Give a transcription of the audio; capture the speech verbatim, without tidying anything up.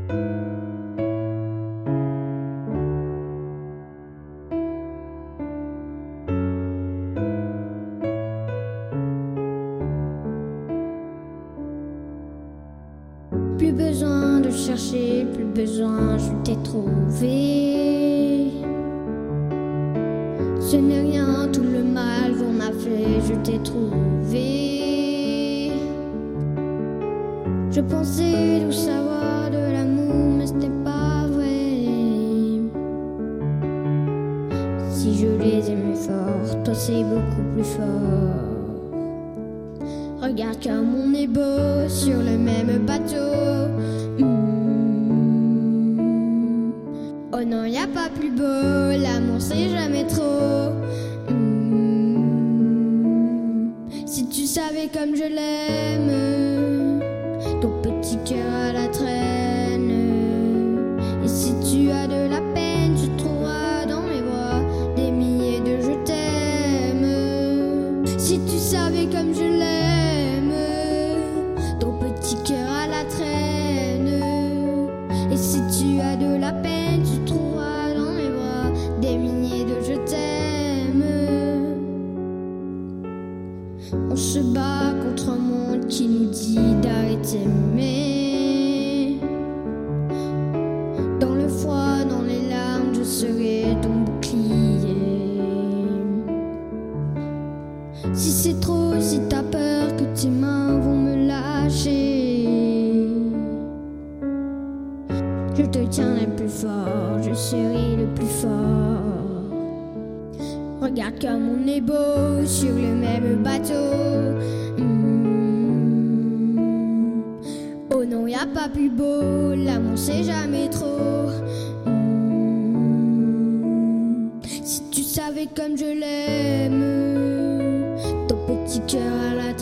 Plus besoin de chercher, plus besoin, je t'ai trouvé. Ce n'est rien, tout le mal qu'on a fait, je t'ai trouvé. Je pensais tout savoir de l'amour, mais ce n'est pas vrai. Si je les aimais fort, toi c'est beaucoup plus fort. Regarde comme on est beau sur le même bateau. Mmh. Oh non, y a pas plus beau, l'amour c'est jamais trop. Mmh. Si tu savais comme je l'aime, ton petit cœur à la traîne. Et si tu as de la peine, tu trouveras dans mes bras des milliers de je t'aime. Si tu savais comme je l'aime, et si tu as de la peine, tu trouveras dans mes bras des milliers de je t'aime. On se bat contre un monde qui nous dit d'arrêter d'aimer. Dans le froid, dans les larmes, je serai ton bouclier. Si c'est trop, si t'as peur que tes mains vont me lâcher, je te tiendrai plus fort, je serai le plus fort. Regarde comme on est beau sur le même bateau. Mmh. Oh non, y a pas plus beau, l'amour c'est jamais trop. Mmh. Si tu savais comme je l'aime, ton petit cœur à la